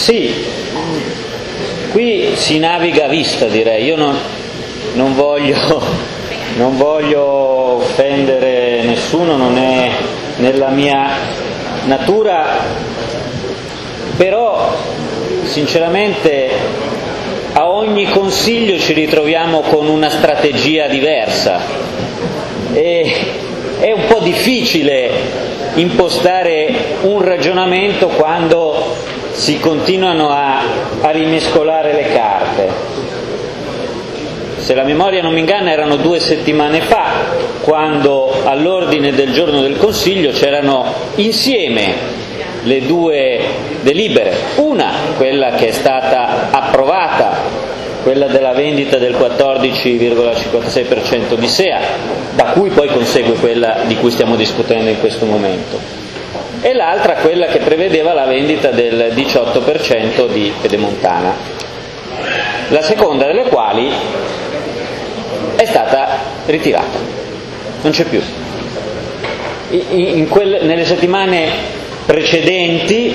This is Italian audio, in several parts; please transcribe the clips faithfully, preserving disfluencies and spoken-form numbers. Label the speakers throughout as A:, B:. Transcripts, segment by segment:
A: Sì, qui si naviga a vista, direi. Io non, non voglio, non voglio offendere nessuno, non è nella mia natura, però sinceramente a ogni consiglio ci ritroviamo con una strategia diversa e è un po' difficile impostare un ragionamento quando si continuano a, a rimescolare le carte. Se la memoria non mi inganna erano due settimane fa quando all'ordine del giorno del Consiglio c'erano insieme le due delibere, una quella che è stata approvata, quella della vendita del quattordici virgola cinquantasei per cento di S E A, da cui poi consegue quella di cui stiamo discutendo in questo momento, e l'altra quella che prevedeva la vendita del diciotto per cento di Pedemontana, la seconda delle quali è stata ritirata, non c'è più. In, in quelle, nelle settimane precedenti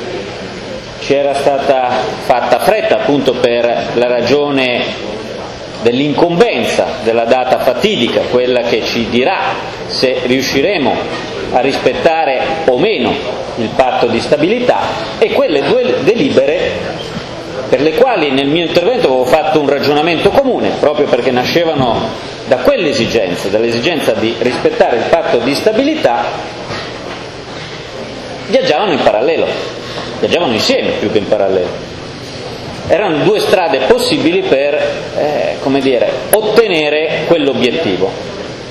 A: c'era stata fatta fretta appunto per la ragione dell'incombenza della data fatidica, quella che ci dirà se riusciremo a rispettare o meno il patto di stabilità, e quelle due delibere per le quali nel mio intervento avevo fatto un ragionamento comune, proprio perché nascevano da quell'esigenza, dall'esigenza di rispettare il patto di stabilità, viaggiavano in parallelo, viaggiavano insieme più che in parallelo. Erano due strade possibili per, eh, come dire, ottenere quell'obiettivo.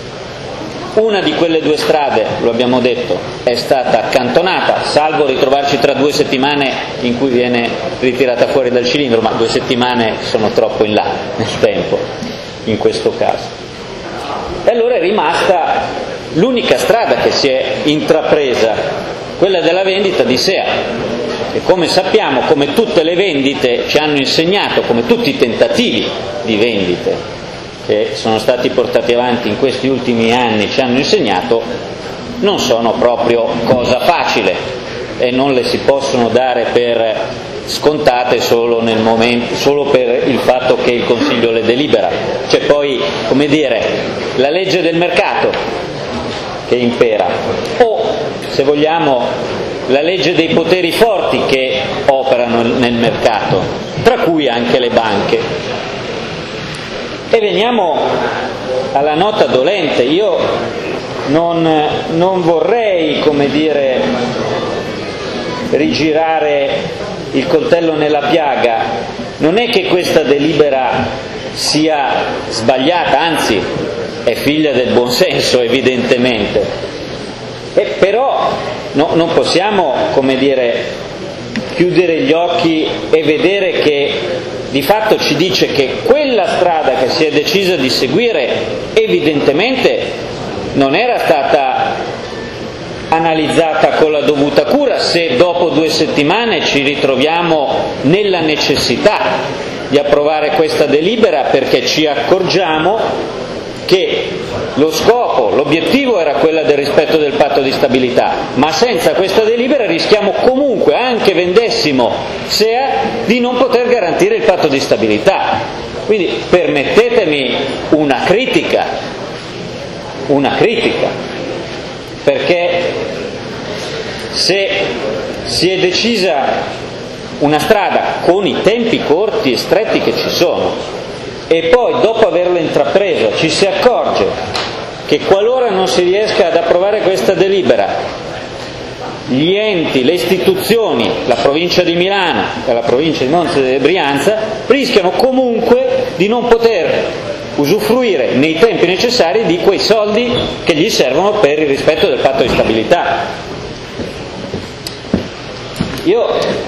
A: Una di quelle due strade, lo abbiamo detto, è stata accantonata, salvo ritrovarci tra due settimane in cui viene ritirata fuori dal cilindro, ma due settimane sono troppo in là nel tempo, in questo caso. E allora è rimasta l'unica strada che si è intrapresa, quella della vendita di S E A. E come sappiamo, come tutte le vendite ci hanno insegnato, come tutti i tentativi di vendite che sono stati portati avanti in questi ultimi anni ci hanno insegnato, non sono proprio cosa facile e non le si possono dare per scontate solo nel momento, solo per il fatto che il Consiglio le delibera. C'è poi, come dire, la legge del mercato che impera, o se vogliamo la legge dei poteri forti che operano nel mercato, tra cui anche le banche. E veniamo alla nota dolente. Io non, non vorrei, come dire, rigirare il coltello nella piaga. Non è che questa delibera sia sbagliata, anzi è figlia del buonsenso evidentemente. E però no, non possiamo, come dire, chiudere gli occhi e vedere che di fatto ci dice che quella strada che si è decisa di seguire evidentemente non era stata analizzata con la dovuta cura, se dopo due settimane ci ritroviamo nella necessità di approvare questa delibera perché ci accorgiamo che lo scopo, l'obiettivo era quello del rispetto del patto di stabilità, ma senza questa delibera rischiamo comunque, anche vendessimo S E A, di non poter garantire il patto di stabilità. Quindi permettetemi una critica, una critica, perché se si è decisa una strada con i tempi corti e stretti che ci sono, e poi dopo averlo intrapreso ci si accorge che qualora non si riesca ad approvare questa delibera, gli enti, le istituzioni, la provincia di Milano e la provincia di Monza e Brianza rischiano comunque di non poter usufruire nei tempi necessari di quei soldi che gli servono per il rispetto del patto di stabilità. Io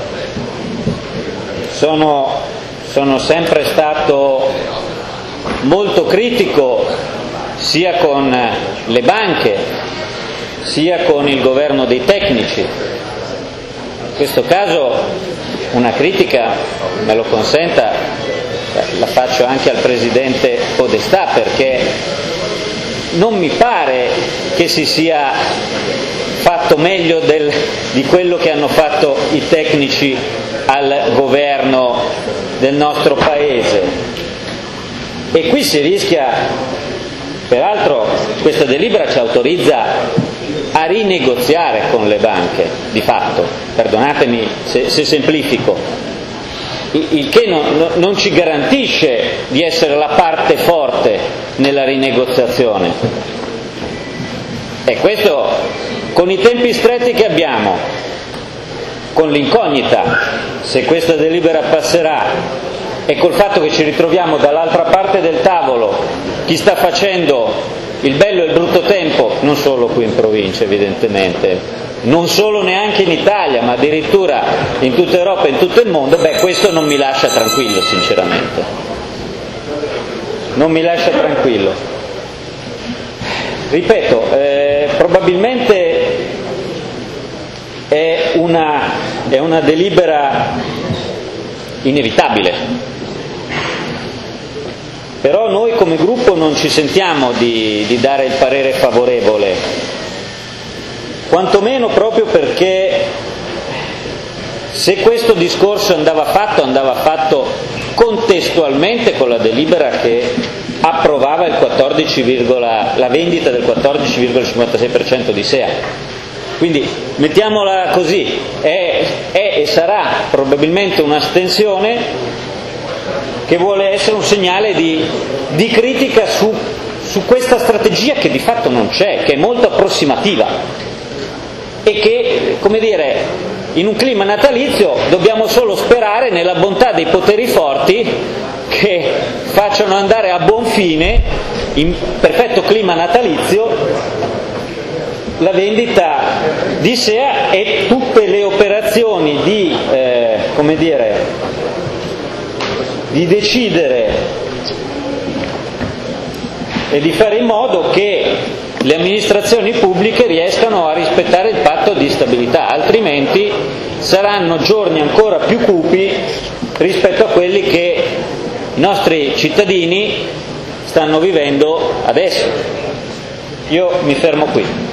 A: sono Sono sempre stato molto critico sia con le banche sia con il governo dei tecnici. In questo caso una critica, me lo consenta, la faccio anche al Presidente Podestà, perché non mi pare che si sia fatto meglio del, di quello che hanno fatto i tecnici al governo del nostro Paese. E qui si rischia, peraltro questa delibera ci autorizza a rinegoziare con le banche, di fatto, perdonatemi se, se semplifico, il che non, non ci garantisce di essere la parte forte nella rinegoziazione. E questo, con i tempi stretti che abbiamo, con l'incognita se questa delibera passerà e col fatto che ci ritroviamo dall'altra parte del tavolo chi sta facendo il bello e il brutto tempo, non solo qui in provincia evidentemente, non solo neanche in Italia, ma addirittura in tutta Europa e in tutto il mondo, beh, questo non mi lascia tranquillo, sinceramente. Non mi lascia tranquillo. Ripeto, eh, probabilmente è una, è una delibera inevitabile. Però noi come gruppo non ci sentiamo di, di dare il parere favorevole, quantomeno proprio perché se questo discorso andava fatto, andava fatto contestualmente con la delibera che approvava il quattordici, la vendita del quattordici virgola cinquantasei per cento di S E A. Quindi mettiamola così, è, è e sarà probabilmente un'astensione che vuole essere un segnale di, di critica su, su questa strategia che di fatto non c'è, che è molto approssimativa e che, come dire, in un clima natalizio dobbiamo solo sperare nella bontà dei poteri forti che facciano andare a buon fine, in perfetto clima natalizio, la vendita di S E A e tutte le operazioni di, eh, come dire, di decidere e di fare in modo che le amministrazioni pubbliche riescano a rispettare il patto di stabilità, altrimenti saranno giorni ancora più cupi rispetto a quelli che i nostri cittadini stanno vivendo adesso. Io mi fermo qui.